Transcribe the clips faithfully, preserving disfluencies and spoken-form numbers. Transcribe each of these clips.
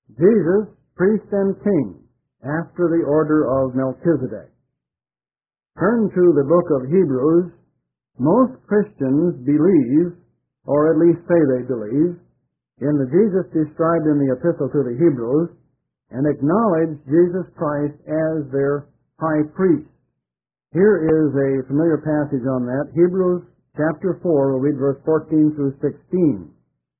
Jesus, priest and king, after the order of Melchizedek. Turn to the book of Hebrews. Most Christians believe, or at least say they believe, in the Jesus described in the epistle to the Hebrews, and acknowledge Jesus Christ as their high priest. Here is a familiar passage on that. Hebrews chapter four, we'll read verse fourteen through sixteen.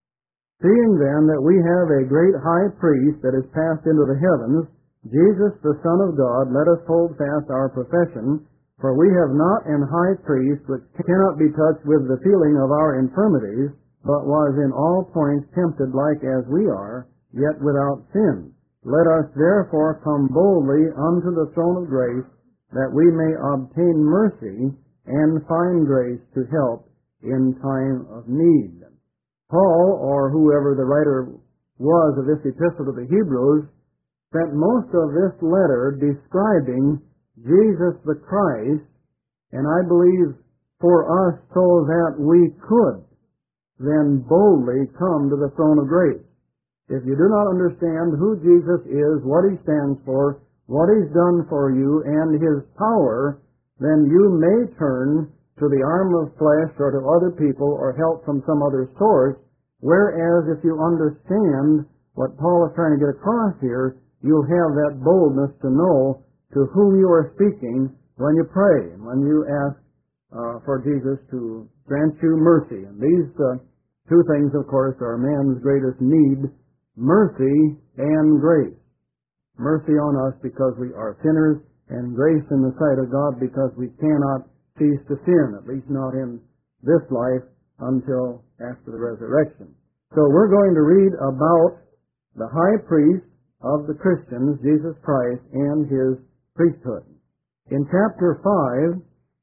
Seeing then that we have a great high priest that is passed into the heavens, Jesus the Son of God, let us hold fast our profession, for we have not an high priest which cannot be touched with the feeling of our infirmities, but was in all points tempted like as we are, yet without sin. Let us therefore come boldly unto the throne of grace, that we may obtain mercy and find grace to help in time of need. Paul, or whoever the writer was of this epistle to the Hebrews, spent most of this letter describing Jesus the Christ, and I believe for us so that we could then boldly come to the throne of grace. If you do not understand who Jesus is, what he stands for, what he's done for you, and his power, then you may turn to the arm of flesh or to other people or help from some other source, whereas if you understand what Paul is trying to get across here, you'll have that boldness to know to whom you are speaking when you pray and when you ask uh, for Jesus to grant you mercy. And these uh, two things, of course, are man's greatest need, mercy and grace. Mercy on us because we are sinners, and grace in the sight of God because we cannot cease to sin, at least not in this life until after the resurrection. So we're going to read about the high priest of the Christians, Jesus Christ, and his priesthood. In chapter five,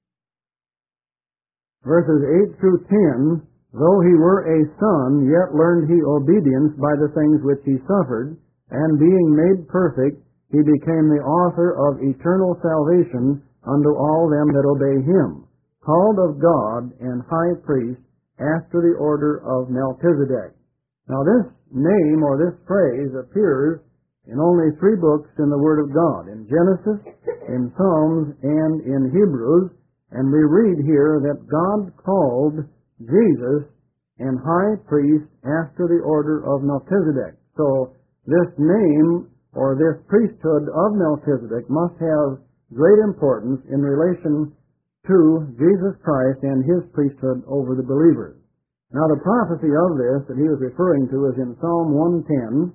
verses eight through ten, though he were a son, yet learned he obedience by the things which he suffered, and being made perfect, he became the author of eternal salvation unto all them that obey him, called of God and high priest after the order of Melchizedek. Now this name or this phrase appears in only three books in the Word of God, in Genesis, in Psalms, and in Hebrews, and we read here that God called Jesus and high priest after the order of Melchizedek. So this name or this priesthood of Melchizedek must have great importance in relation to Jesus Christ and his priesthood over the believers. Now the prophecy of this that he was referring to is in Psalm one ten,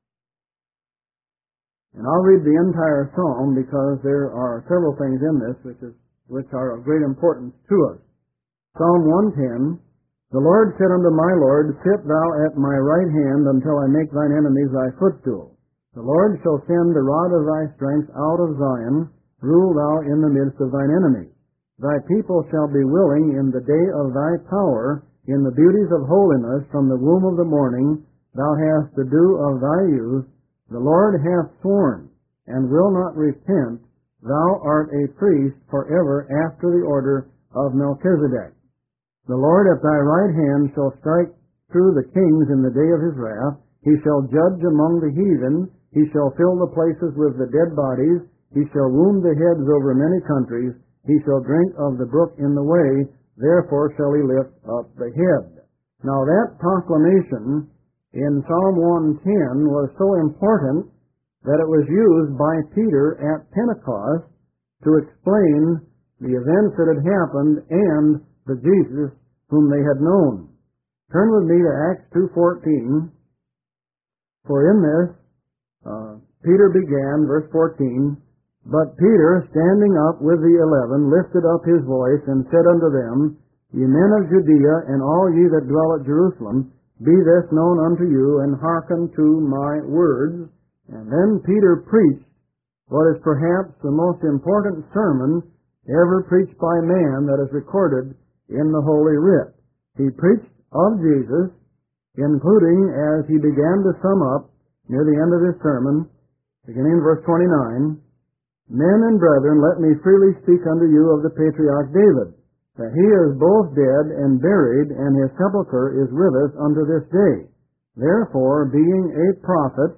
and I'll read the entire psalm because there are several things in this which is which are of great importance to us. Psalm one ten, the Lord said unto my Lord, sit thou at my right hand until I make thine enemies thy footstool. The Lord shall send the rod of thy strength out of Zion, rule thou in the midst of thine enemies. Thy people shall be willing in the day of thy power, in the beauties of holiness from the womb of the morning, thou hast the dew of thy youth. The Lord hath sworn, and will not repent, thou art a priest forever after the order of Melchizedek. The Lord at thy right hand shall strike through the kings in the day of his wrath. He shall judge among the heathen. He shall fill the places with the dead bodies. He shall wound the heads over many countries. He shall drink of the brook in the way. Therefore shall he lift up the head. Now that proclamation in Psalm one ten was so important that it was used by Peter at Pentecost to explain the events that had happened and the Jesus whom they had known. Turn with me to Acts two fourteen. For in this, uh, Peter began, verse fourteen, but Peter, standing up with the eleven, lifted up his voice and said unto them, Ye men of Judea, and all ye that dwell at Jerusalem, be this known unto you, and hearken to my words. And then Peter preached what is perhaps the most important sermon ever preached by man that is recorded in the Holy Writ. He preached of Jesus, including, as he began to sum up near the end of his sermon, beginning in verse twenty-nine, Men and brethren, let me freely speak unto you of the patriarch David, that he is both dead and buried, and his sepulchre is with us unto this day. Therefore, being a prophet,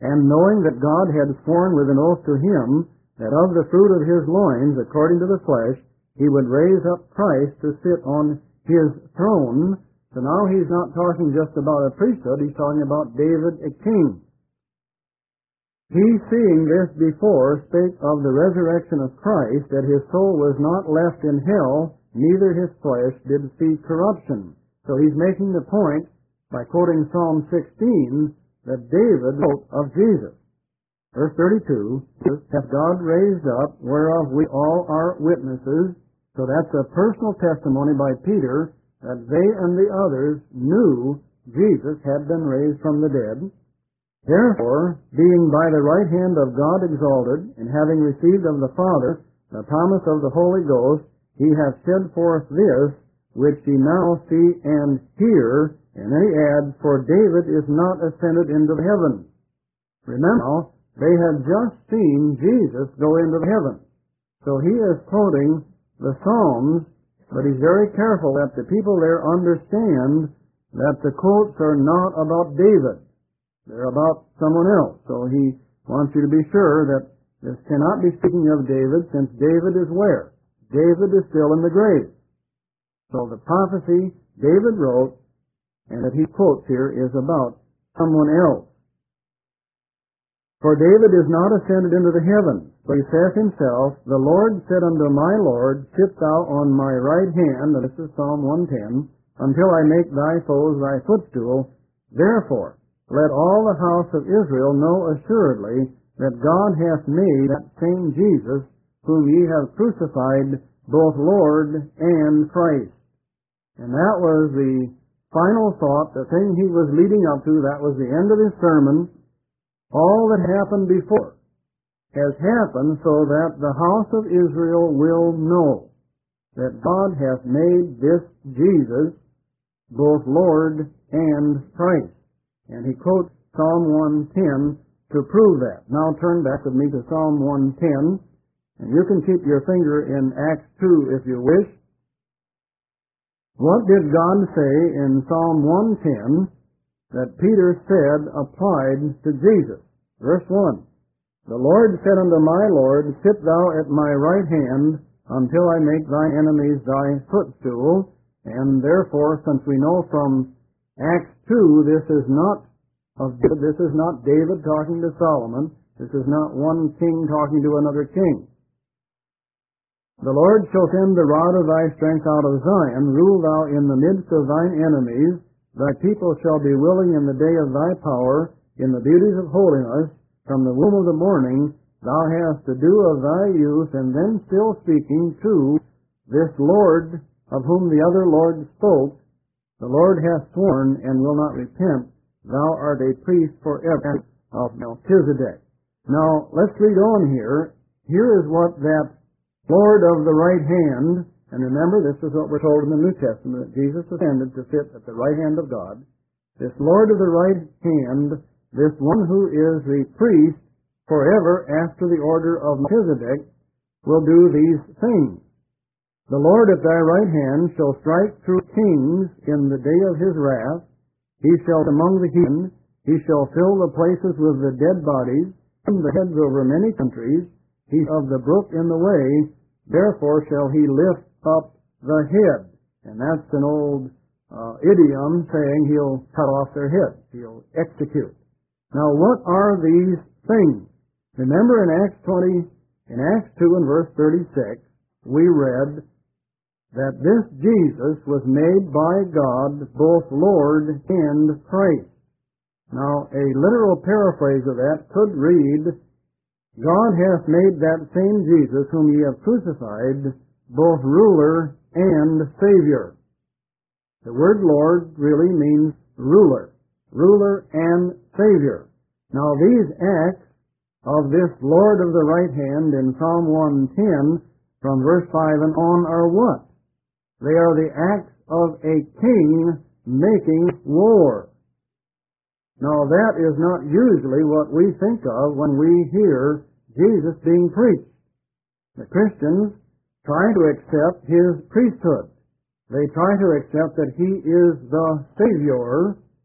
And knowing that God had sworn with an oath to him that of the fruit of his loins, according to the flesh, he would raise up Christ to sit on his throne. So now he's not talking just about a priesthood, he's talking about David, a king. He, seeing this before, spake of the resurrection of Christ, that his soul was not left in hell, neither his flesh did see corruption. So he's making the point, by quoting Psalm sixteen, that David wrote of Jesus. Verse thirty-two, hath God raised up, whereof we all are witnesses. So that's a personal testimony by Peter that they and the others knew Jesus had been raised from the dead. Therefore, being by the right hand of God exalted, and having received of the Father the promise of the Holy Ghost, he hath shed forth this, which ye now see and hear. And then he adds, for David is not ascended into the heavens. Remember, they had just seen Jesus go into the heavens. So he is quoting the Psalms, but he's very careful that the people there understand that the quotes are not about David. They're about someone else. So he wants you to be sure that this cannot be speaking of David, since David is where? David is still in the grave. So the prophecy David wrote, and that he quotes here, is about someone else. For David is not ascended into the heavens, but he saith himself, the Lord said unto my Lord, sit thou on my right hand, and this is Psalm one ten, until I make thy foes thy footstool. Therefore, let all the house of Israel know assuredly that God hath made that same Jesus, whom ye have crucified, both Lord and Christ. And that was the final thought, the thing he was leading up to. That was the end of his sermon. All that happened before has happened so that the house of Israel will know that God hath made this Jesus both Lord and Christ. And he quotes Psalm one ten to prove that. Now turn back with me to Psalm one ten, and you can keep your finger in Acts two if you wish. What did God say in Psalm one ten that Peter said applied to Jesus? Verse one, the Lord said unto my Lord, sit thou at my right hand until I make thine enemies thy footstool. And therefore, since we know from Acts two, this is not of this is not David talking to Solomon. This is not one king talking to another king. The Lord shall send the rod of thy strength out of Zion. Rule thou in the midst of thine enemies. Thy people shall be willing in the day of thy power. In the beauties of holiness, from the womb of the morning, thou hast to do of thy youth. And then still speaking to this Lord of whom the other Lord spoke, the Lord hath sworn and will not repent, thou art a priest forever of Melchizedek. Now, let's read on here. Here is what that Lord of the right hand, and remember, this is what we're told in the New Testament, that Jesus ascended to sit at the right hand of God. This Lord of the right hand, this one who is the priest forever after the order of Melchizedek, will do these things. The Lord at thy right hand shall strike through kings in the day of his wrath. He shall among the heathen. He shall fill the places with the dead bodies, and the heads over many countries. He of the brook in the way. Therefore shall he lift up the head. And that's an old uh, idiom saying he'll cut off their head. He'll execute. Now what are these things? Remember in Acts twenty, in Acts two and verse thirty-six, we read that this Jesus was made by God both Lord and Christ. Now, a literal paraphrase of that could read, God hath made that same Jesus whom ye have crucified both ruler and Savior. The word Lord really means ruler, ruler and Savior. Now, these acts of this Lord of the right hand in Psalm one ten from verse five and on are what? They are the acts of a king making war. Now that is not usually what we think of when we hear Jesus being preached. The Christians try to accept his priesthood. They try to accept that he is the Savior,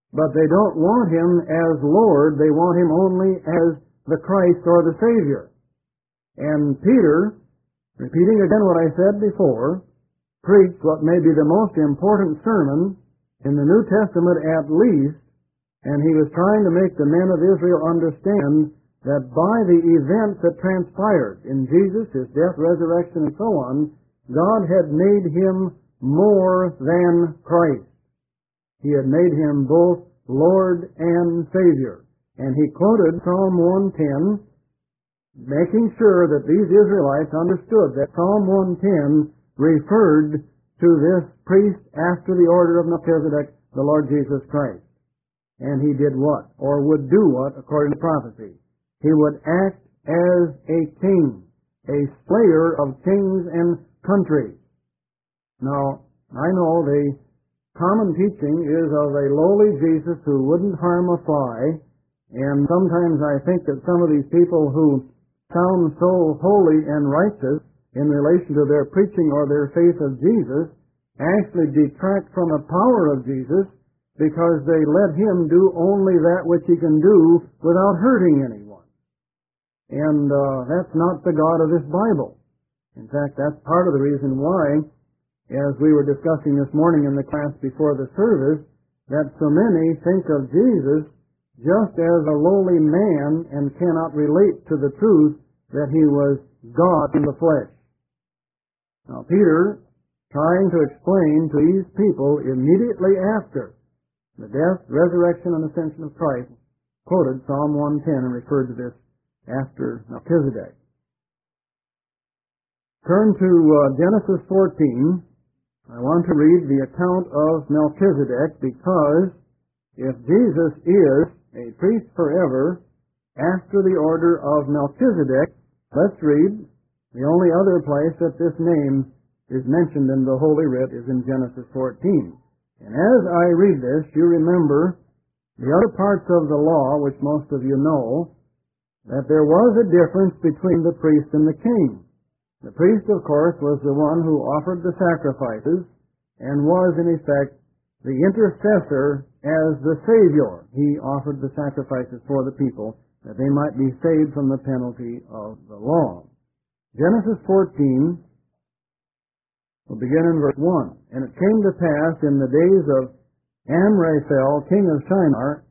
but they don't want him as Lord. They want him only as the Christ or the Savior. And Peter, repeating again what I said before, preached what may be the most important sermon in the New Testament at least, and he was trying to make the men of Israel understand that by the events that transpired in Jesus, his death, resurrection, and so on, God had made him more than Christ. He had made him both Lord and Savior. And he quoted Psalm one ten, making sure that these Israelites understood that Psalm one ten referred to this priest after the order of Melchizedek, the Lord Jesus Christ. And he did what? Or would do what, according to prophecy? He would act as a king, a slayer of kings and countries. Now, I know the common teaching is of a lowly Jesus who wouldn't harm a fly, and sometimes I think that some of these people who sound so holy and righteous in relation to their preaching or their faith of Jesus actually detract from the power of Jesus because they let him do only that which he can do without hurting anyone. And uh, that's not the God of this Bible. In fact, that's part of the reason why, as we were discussing this morning in the class before the service, that so many think of Jesus just as a lowly man and cannot relate to the truth that he was God in the flesh. Now, Peter, trying to explain to these people immediately after the death, resurrection, and ascension of Christ, quoted Psalm one ten and referred to this after Melchizedek. Turn to uh, Genesis fourteen. I want to read the account of Melchizedek because if Jesus is a priest forever after the order of Melchizedek, let's read. The only other place that this name is mentioned in the Holy Writ is in Genesis fourteen. And as I read this, you remember the other parts of the law, which most of you know, that there was a difference between the priest and the king. The priest, of course, was the one who offered the sacrifices and was, in effect, the intercessor as the Savior. He offered the sacrifices for the people that they might be saved from the penalty of the law. Genesis fourteen will begin in verse one. And it came to pass in the days of Amraphel, king of Shinar,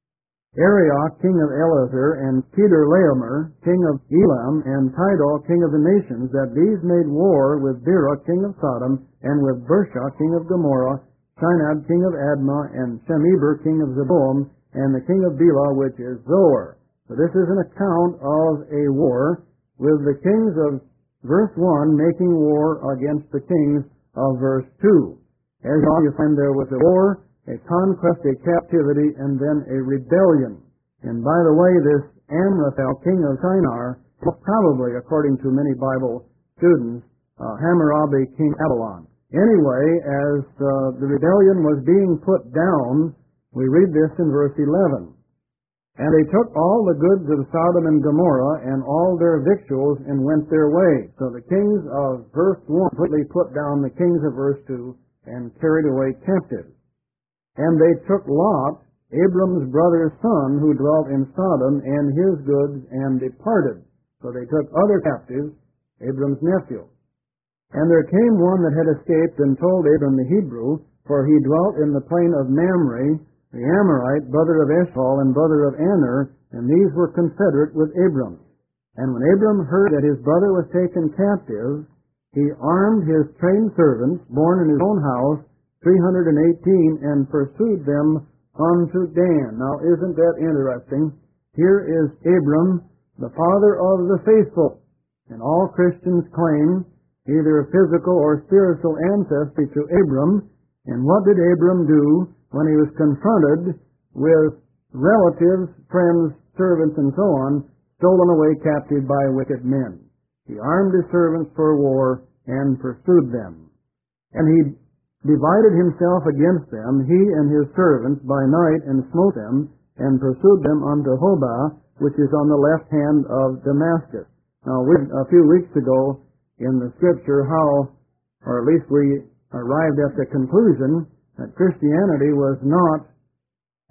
Arioch, king of Elazar, and Kedorlaomer, king of Elam, and Tidal, king of the nations, that these made war with Bera, king of Sodom, and with Bersha, king of Gomorrah, Shinab, king of Admah, and Shemeber, king of Zeboam, and the king of Bela, which is Zoar. So this is an account of a war with the kings of verse one making war against the kings of verse two. As you find, there was a war, a conquest, a captivity, and then a rebellion. And by the way, this Amraphel, king of Shinar, was probably, according to many Bible students, uh, Hammurabi, king of Babylon. Anyway, as uh, the rebellion was being put down, we read this in verse eleven. And they took all the goods of Sodom and Gomorrah and all their victuals and went their way. So the kings of verse one completely put down the kings of verse two and carried away captives. And they took Lot, Abram's brother's son, who dwelt in Sodom, and his goods, and departed. So they took other captives, Abram's nephew. And there came one that had escaped and told Abram the Hebrew, for he dwelt in the plain of Mamre, the Amorite, brother of Eshcol and brother of Aner, and these were confederate with Abram. And when Abram heard that his brother was taken captive, he armed his trained servants, born in his own house, three hundred and eighteen, and pursued them unto Dan. Now, isn't that interesting? Here is Abram, the father of the faithful, and all Christians claim either a physical or spiritual ancestry to Abram. And what did Abram do when he was confronted with relatives, friends, servants, and so on, stolen away captive by wicked men? He armed his servants for war and pursued them. And he divided himself against them, he and his servants, by night, and smote them, and pursued them unto Hobah, which is on the left hand of Damascus. Now, we, a few weeks ago in the Scripture, how, or at least we arrived at the conclusion that Christianity was not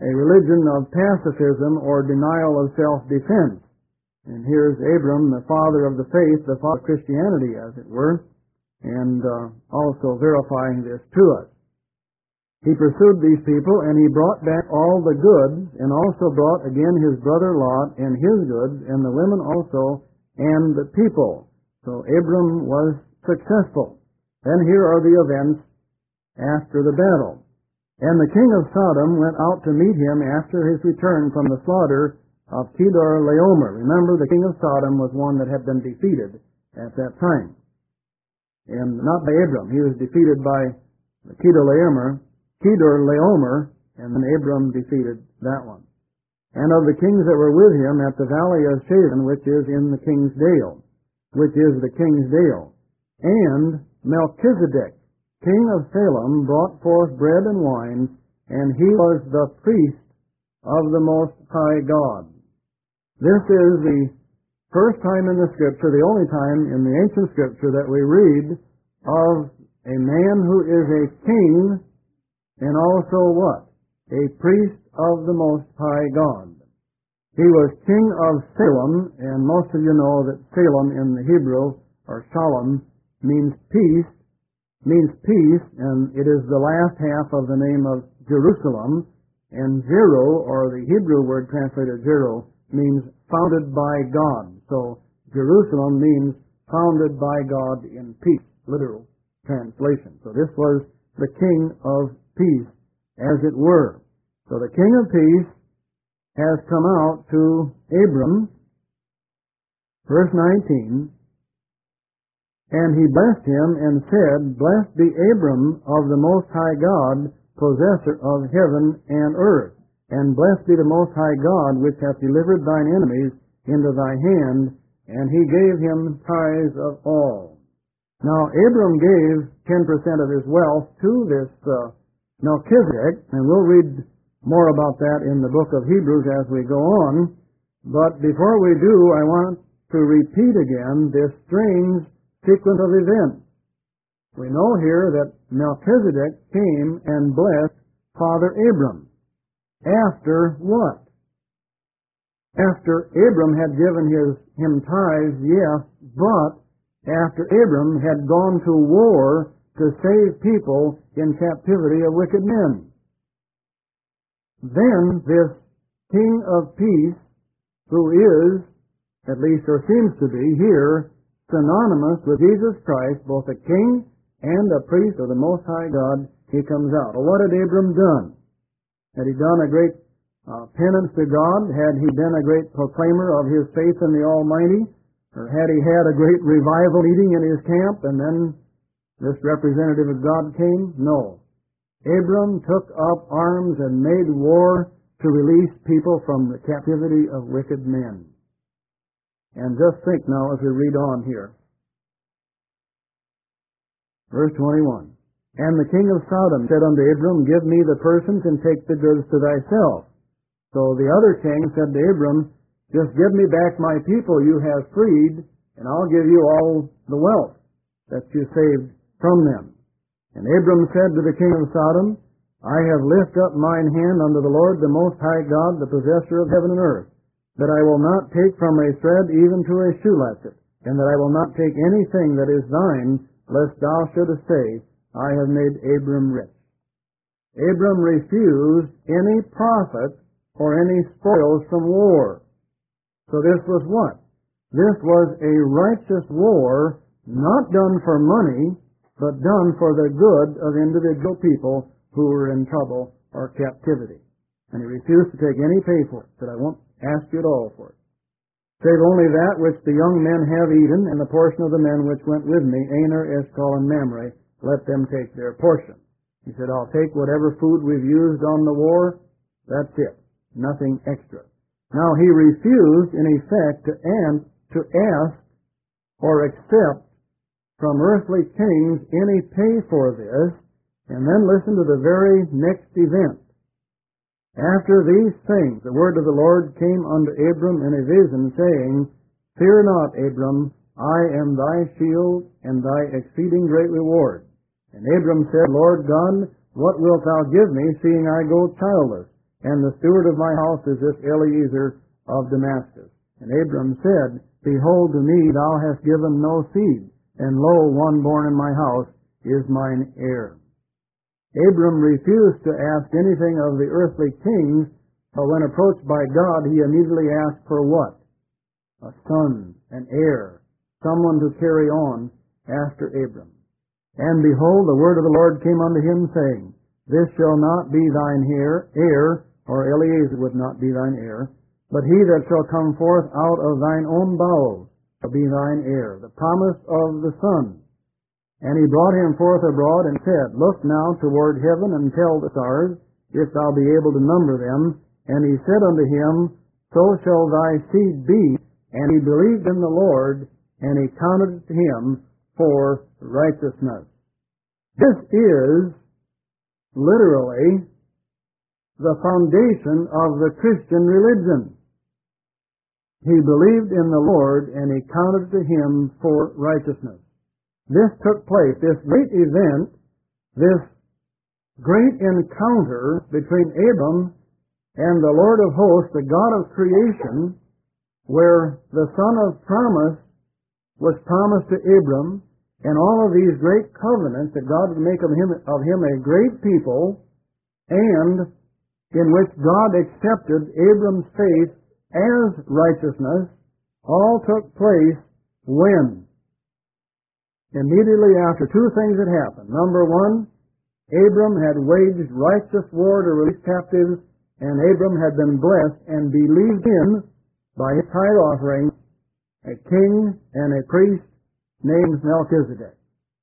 a religion of pacifism or denial of self-defense. And here's Abram, the father of the faith, the father of Christianity, as it were, and uh, also verifying this to us. He pursued these people, and he brought back all the goods, and also brought again his brother Lot and his goods, and the women also, and the people. So Abram was successful. Then here are the events after the battle. And the king of Sodom went out to meet him after his return from the slaughter of Kedorlaomer. Remember, the king of Sodom was one that had been defeated at that time. And not by Abram. He was defeated by Kedorlaomer, Kedorlaomer, and then Abram defeated that one. And of the kings that were with him at the valley of Shavon, which is in the king's dale, which is the king's dale. And Melchizedek, king of Salem, brought forth bread and wine, and he was the priest of the Most High God. This is the first time in the Scripture, the only time in the ancient Scripture that we read of a man who is a king and also what? A priest of the Most High God. He was king of Salem, and most of you know that Salem in the Hebrew, or Shalom, means peace, means peace, and it is the last half of the name of Jerusalem, and Zero, or the Hebrew word translated Zero, means founded by God. So Jerusalem means founded by God in peace, literal translation. So this was the king of peace, as it were. So the king of peace has come out to Abram, verse nineteen, and he blessed him and said, Blessed be Abram of the Most High God, possessor of heaven and earth, and blessed be the Most High God, which hath delivered thine enemies into thy hand, and he gave him tithes of all. Now, Abram gave ten percent of his wealth to this uh, Melchizedek, and we'll read more about that in the book of Hebrews as we go on. But before we do, I want to repeat again this strange sequence of events. We know here that Melchizedek came and blessed Father Abram. After what? After Abram had given his, him tithes, yes, but after Abram had gone to war to save people in captivity of wicked men. Then this King of Peace, who is, at least or seems to be here, synonymous with Jesus Christ, both a king and a priest of the Most High God, he comes out. Well, what had Abram done? Had he done a great uh, penance to God? Had he been a great proclaimer of his faith in the Almighty? Or had he had a great revival meeting in his camp and then this representative of God came? No. Abram took up arms and made war to release people from the captivity of wicked men. And just think now as we read on here. Verse twenty-one. And the king of Sodom said unto Abram, Give me the persons and take the goods to thyself. So the other king said to Abram, Just give me back my people you have freed, and I'll give you all the wealth that you saved from them. And Abram said to the king of Sodom, I have lifted up mine hand unto the Lord, the Most High God, the possessor of heaven and earth, that I will not take from a thread even to a shoe latchet, and that I will not take anything that is thine, lest thou shouldest say, I have made Abram rich. Abram refused any profit or any spoils from war. So this was what? This was a righteous war, not done for money, but done for the good of individual people who were in trouble or captivity. And he refused to take any pay for it, said, I won't ask you at all for it. Save only that which the young men have eaten, and the portion of the men which went with me, Aner, Eshcol, and Mamre, let them take their portion. He said, I'll take whatever food we've used on the war, that's it, nothing extra. Now he refused, in effect, to, an- to ask or accept from earthly kings any pay for this, and then listen to the very next event. After these things, the word of the Lord came unto Abram in a vision, saying, Fear not, Abram, I am thy shield and thy exceeding great reward. And Abram said, Lord God, what wilt thou give me, seeing I go childless? and the steward of my house is this Eliezer of Damascus. And Abram said, Behold, to me thou hast given no seed, and lo, one born in my house is mine heir. Abram refused to ask anything of the earthly kings, but when approached by God, he immediately asked for what? A son, an heir, someone to carry on after Abram. And behold, the word of the Lord came unto him, saying, This shall not be thine heir, heir, or Eliezer would not be thine heir, but he that shall come forth out of thine own bowels shall be thine heir, the promise of the Son. And he brought him forth abroad, and said, Look now toward heaven, and tell the stars, if thou be able to number them. And he said unto him, So shall thy seed be. And he believed in the Lord, and he counted it to him for righteousness. This is literally the foundation of the Christian religion. He believed in the Lord, and he counted to him for righteousness. This took place, this great event, this great encounter between Abram and the Lord of hosts, the God of creation, where the Son of promise was promised to Abram, and all of these great covenants that God would make of him, of him a great people, and in which God accepted Abram's faith as righteousness, all took place when? Immediately after two things had happened. Number one, Abram had waged righteous war to release captives, and Abram had been blessed and believed in, by his tithe offering, a king and a priest named Melchizedek.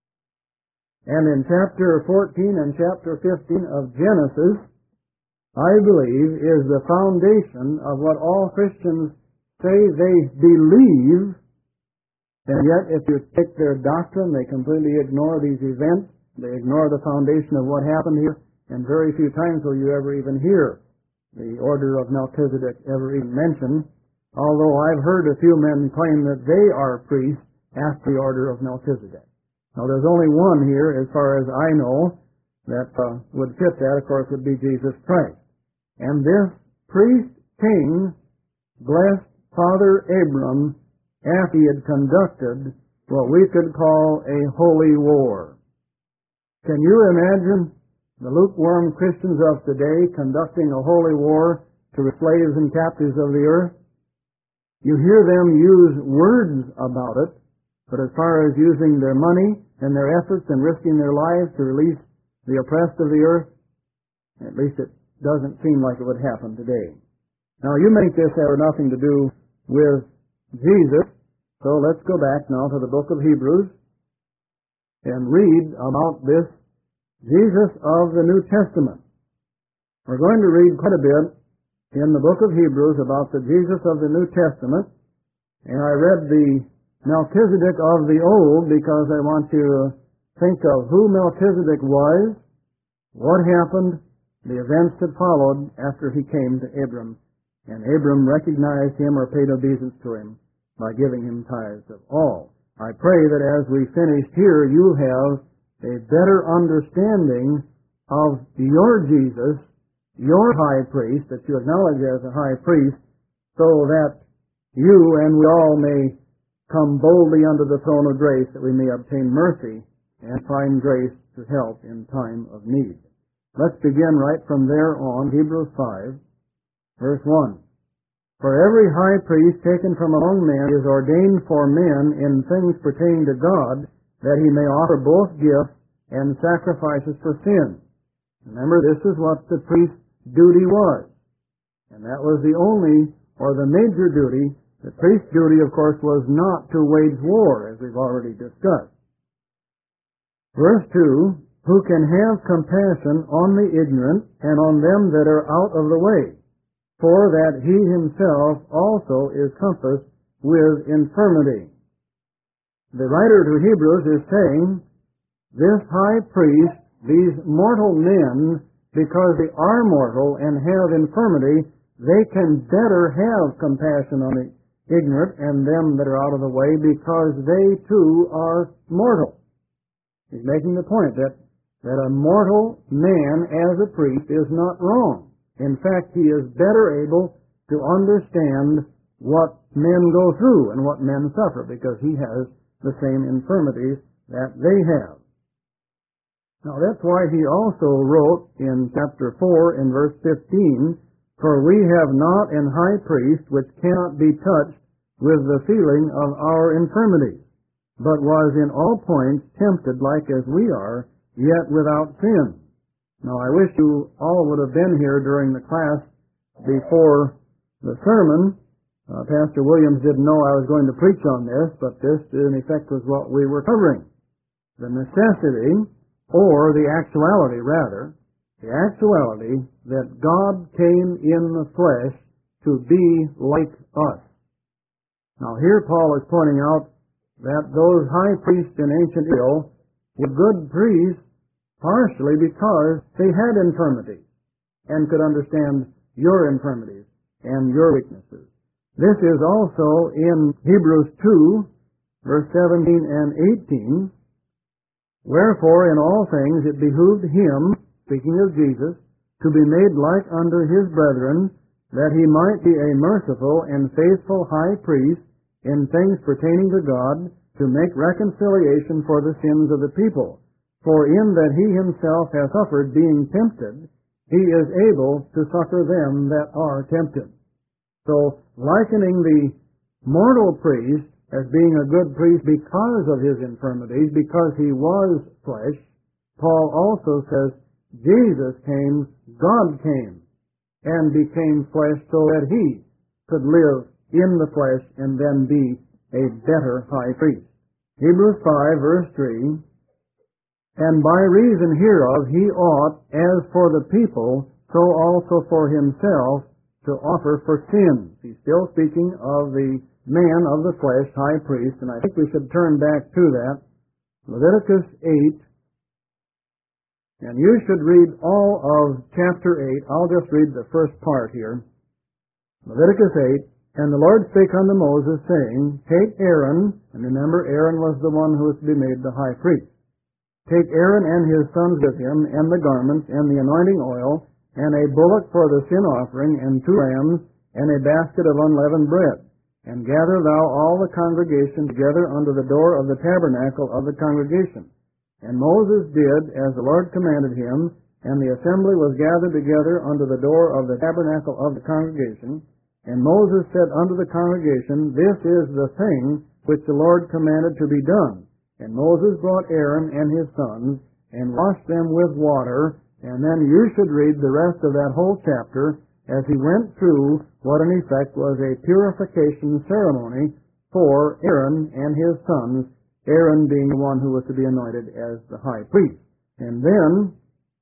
And in chapter fourteen and chapter fifteen of Genesis, I believe, is the foundation of what all Christians say they believe, and yet if you take their doctrine, they completely ignore these events, they ignore the foundation of what happened here, and very few times will you ever even hear the order of Melchizedek ever even mentioned, although I've heard a few men claim that they are priests after the order of Melchizedek. Now there's only one here, as far as I know, that uh, would fit that, of course, would be Jesus Christ. And this priest-king blessed Father Abram after he had conducted what we could call a holy war. Can you imagine the lukewarm Christians of today conducting a holy war to the slaves and captives of the earth? You hear them use words about it, but as far as using their money and their efforts and risking their lives to release the oppressed of the earth, at least it doesn't seem like it would happen today. Now, you make this have nothing to do with Jesus, so let's go back now to the book of Hebrews and read about this Jesus of the New Testament. We're going to read quite a bit in the book of Hebrews about the Jesus of the New Testament, and I read the Melchizedek of the Old because I want you to think of who Melchizedek was, what happened, the events that followed after he came to Abram, and Abram recognized him or paid obeisance to him by giving him tithes of all. I pray that as we finish here, you have a better understanding of your Jesus, your high priest, that you acknowledge as a high priest, so that you and we all may come boldly under the throne of grace, that we may obtain mercy and find grace to help in time of need. Let's begin right from there on, Hebrews five, verse one. For every high priest taken from among men is ordained for men in things pertaining to God, that he may offer both gifts and sacrifices for sin. Remember, this is what the priest's duty was. And that was the only, or the major duty. The priest's duty, of course, was not to wage war, as we've already discussed. Verse two, who can have compassion on the ignorant and on them that are out of the way, for that he himself also is compassed with infirmity. The writer to Hebrews is saying, this high priest, these mortal men, because they are mortal and have infirmity, they can better have compassion on the ignorant and them that are out of the way, because they too are mortal. He's making the point that, that a mortal man as a priest is not wrong. In fact, he is better able to understand what men go through and what men suffer, because he has the same infirmities that they have. Now that's why he also wrote in chapter four in verse fifteen, "For we have not an high priest which cannot be touched with the feeling of our infirmities, but was in all points tempted like as we are, yet without sin." Now I wish you all would have been here during the class before the sermon. Uh, Pastor Williams didn't know I was going to preach on this, but this in effect was what we were covering. The necessity, or the actuality rather, the actuality that God came in the flesh to be like us. Now here Paul is pointing out that those high priests in ancient Israel were good priests partially because they had infirmities and could understand your infirmities and your weaknesses. This is also in Hebrews two, verse seventeen and eighteen. "Wherefore in all things it behooved him," speaking of Jesus, "to be made like unto his brethren, that he might be a merciful and faithful high priest in things pertaining to God, to make reconciliation for the sins of the people. For in that he himself hath suffered being tempted, he is able to succor them that are tempted." So, likening the mortal priest as being a good priest because of his infirmities, because he was flesh, Paul also says Jesus came, God came, and became flesh so that he could live in the flesh and then be a better high priest. Hebrews five, verse three, "And by reason hereof he ought, as for the people, so also for himself, to offer for sins." He's still speaking of the man of the flesh, high priest, and I think we should turn back to that. Leviticus eight, and you should read all of chapter eight. I'll just read the first part here. Leviticus eight, "And the Lord spake unto Moses, saying, Take Aaron," and remember Aaron was the one who was to be made the high priest, "Take Aaron and his sons with him, and the garments, and the anointing oil, and a bullock for the sin offering, and two rams, and a basket of unleavened bread. And gather thou all the congregation together unto the door of the tabernacle of the congregation. And Moses did as the Lord commanded him, and the assembly was gathered together unto the door of the tabernacle of the congregation. And Moses said unto the congregation, This is the thing which the Lord commanded to be done. And Moses brought Aaron and his sons, and washed them with water." And then you should read the rest of that whole chapter as he went through what in effect was a purification ceremony for Aaron and his sons, Aaron being the one who was to be anointed as the high priest. And then,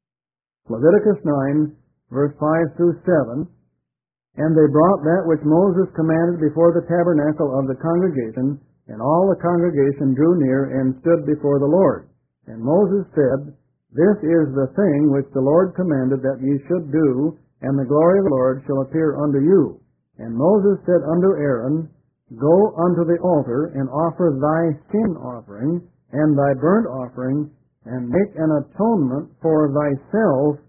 Leviticus nine, verse five through seven, "And they brought that which Moses commanded before the tabernacle of the congregation, and all the congregation drew near and stood before the Lord. And Moses said, This is the thing which the Lord commanded that ye should do, and the glory of the Lord shall appear unto you. And Moses said unto Aaron, Go unto the altar, and offer thy sin offering, and thy burnt offering, and make an atonement for thyself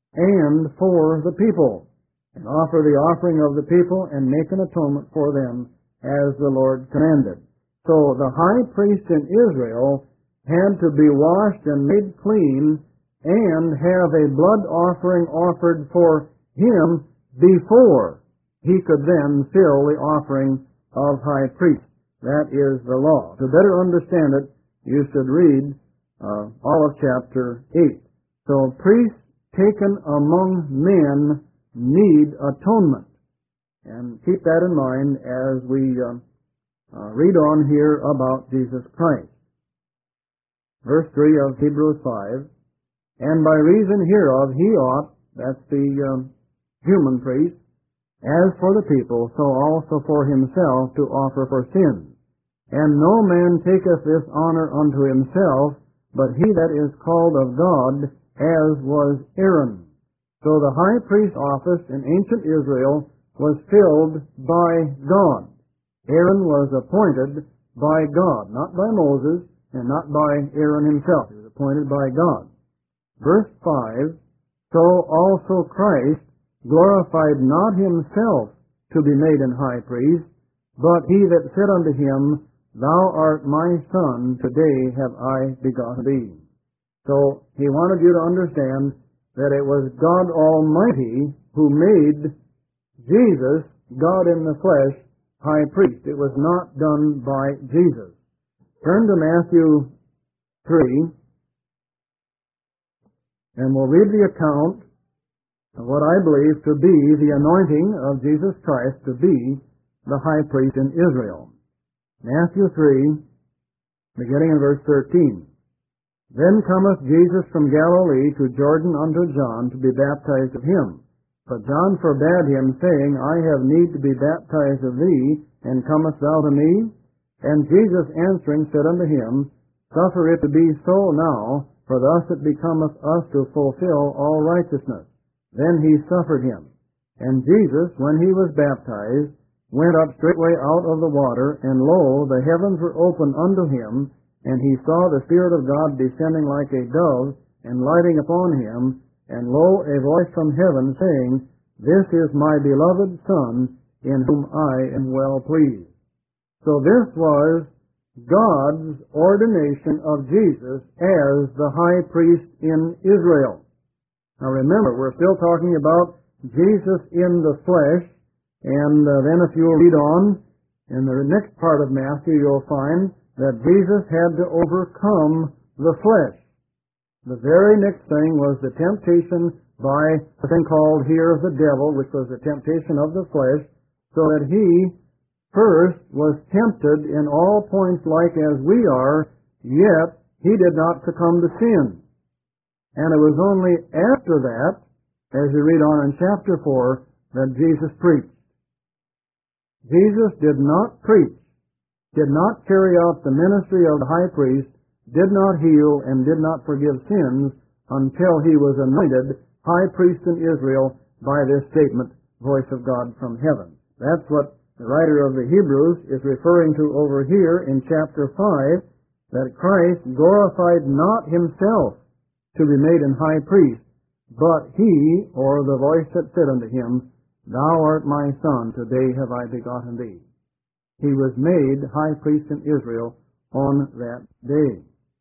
and for the people. And offer the offering of the people, and make an atonement for them, as the Lord commanded." So the high priest in Israel had to be washed and made clean and have a blood offering offered for him before he could then fill the offering of high priest. That is the law. To better understand it, you should read uh, all of chapter eight. So priests taken among men need atonement. And keep that in mind as we uh, uh, read on here about Jesus Christ. Verse three of Hebrews five, "And by reason hereof he ought," that's the um, human priest, "as for the people, so also for himself to offer for sins. And no man taketh this honor unto himself, but he that is called of God, as was Aaron." So the high priest office in ancient Israel was filled by God. Aaron was appointed by God, not by Moses, and not by Aaron himself. He was appointed by God. Verse five, "So also Christ glorified not himself to be made an high priest, but he that said unto him, Thou art my Son, today have I begotten thee. So he wanted you to understand that it was God Almighty who made Jesus, God in the flesh, high priest. It was not done by Jesus. Turn to Matthew three, and we'll read the account of what I believe to be the anointing of Jesus Christ to be the high priest in Israel. Matthew three, beginning in verse thirteen. Then cometh Jesus from Galilee to Jordan unto John to be baptized of him. But John forbade him, saying, I have need to be baptized of thee, and comest thou to me? And Jesus answering said unto him, Suffer it to be so now, for thus it becometh us to fulfill all righteousness. Then he suffered him. And Jesus, when he was baptized, went up straightway out of the water, and lo, the heavens were opened unto him, and he saw the Spirit of God descending like a dove, and lighting upon him, and lo, a voice from heaven saying, This is my beloved Son, in whom I am well pleased. So this was God's ordination of Jesus as the high priest in Israel. Now remember, we're still talking about Jesus in the flesh, and uh, then if you'll read on, in the next part of Matthew, you'll find that Jesus had to overcome the flesh. The very next thing was the temptation by a thing called here the devil, which was the temptation of the flesh, so that he first was tempted in all points like as we are, yet he did not succumb to sin. And it was only after that, as you read on in chapter four, that Jesus preached. Jesus did not preach, did not carry out the ministry of the high priest, did not heal, and did not forgive sins until he was anointed high priest in Israel by this statement, voice of God from heaven. That's what the writer of the Hebrews is referring to over here in chapter five, that Christ glorified not himself to be made an high priest, but he, or the voice that said unto him, Thou art my Son, today have I begotten thee. He was made high priest in Israel on that day.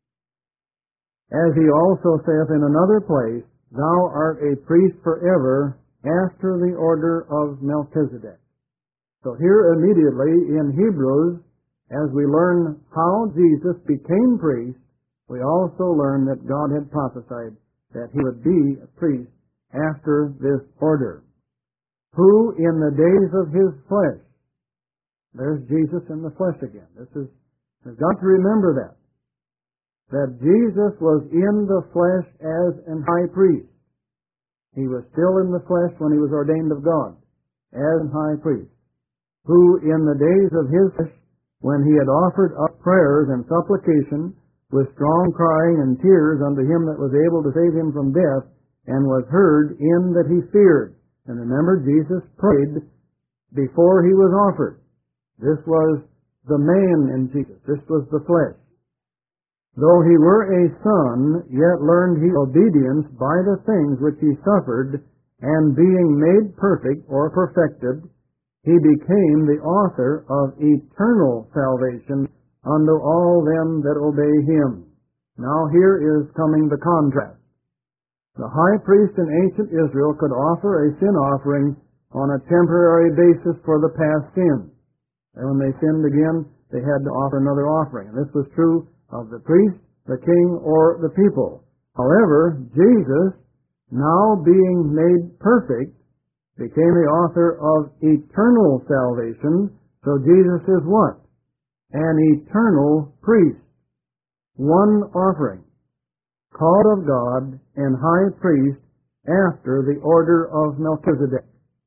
As he also saith in another place, Thou art a priest forever after the order of Melchizedek. So here immediately in Hebrews, as we learn how Jesus became priest, we also learn that God had prophesied that he would be a priest after this order. Who in the days of his flesh, there's Jesus in the flesh again. This is, we've got to remember that. That Jesus was in the flesh as an high priest. He was still in the flesh when he was ordained of God, as an high priest. Who in the days of his flesh, when he had offered up prayers and supplication, with strong crying and tears unto him that was able to save him from death, and was heard in that he feared. And remember, Jesus prayed before he was offered. This was the man in Jesus. This was the flesh. Though he were a son, yet learned he obedience by the things which he suffered, and being made perfect or perfected, he became the author of eternal salvation unto all them that obey him. Now here is coming the contrast. The high priest in ancient Israel could offer a sin offering on a temporary basis for the past sin. And when they sinned again, they had to offer another offering. And this was true of the priest, the king, or the people. However, Jesus, now being made perfect, became the author of eternal salvation. So Jesus is what? An eternal priest. One offering. Called of God and high priest after the order of Melchizedek.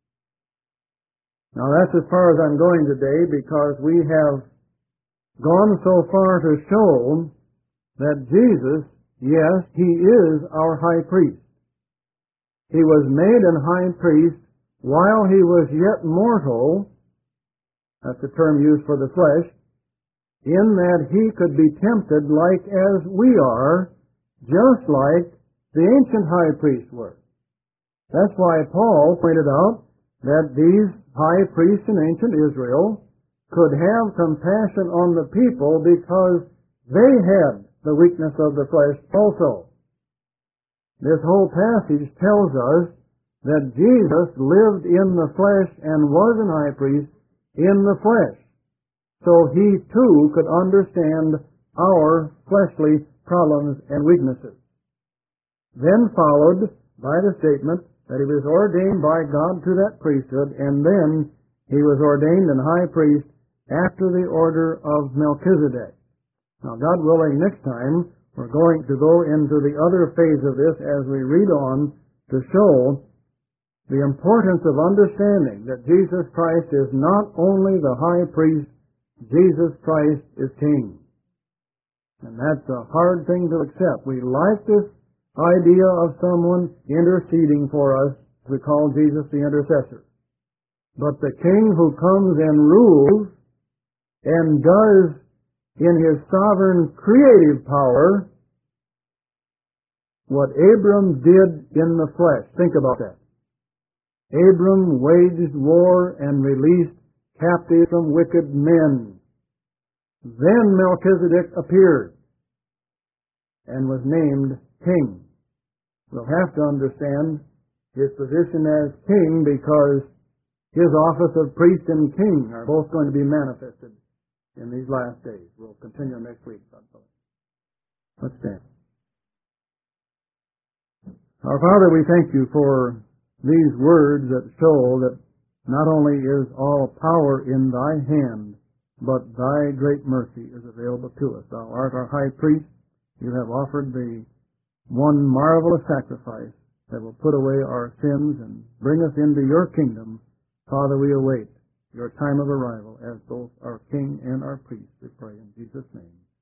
Now that's as far as I'm going today, because we have gone so far to show that Jesus, yes, he is our high priest. He was made an high priest while he was yet mortal, that's the term used for the flesh, in that he could be tempted like as we are, just like the ancient high priests were. That's why Paul pointed out that these high priests in ancient Israel could have compassion on the people because they had the weakness of the flesh also. This whole passage tells us that Jesus lived in the flesh and was an high priest in the flesh. So he too could understand our fleshly problems and weaknesses. Then followed by the statement that he was ordained by God to that priesthood, and then he was ordained an high priest after the order of Melchizedek. Now, God willing, next time we're going to go into the other phase of this as we read on to show the importance of understanding that Jesus Christ is not only the high priest, Jesus Christ is king. And that's a hard thing to accept. We like this idea of someone interceding for us. We call Jesus the intercessor. But the king who comes and rules and does in his sovereign creative power what Abram did in the flesh. Think about that. Abram waged war and released captives from wicked men. Then Melchizedek appeared and was named king. We'll have to understand his position as king because his office of priest and king are both going to be manifested in these last days. We'll continue next week. Let's stand. Our Father, we thank you for these words that show that not only is all power in thy hand, but thy great mercy is available to us. Thou art our high priest. You have offered the one marvelous sacrifice that will put away our sins and bring us into your kingdom. Father, we await your time of arrival as both our King and our priest. We pray in Jesus' name.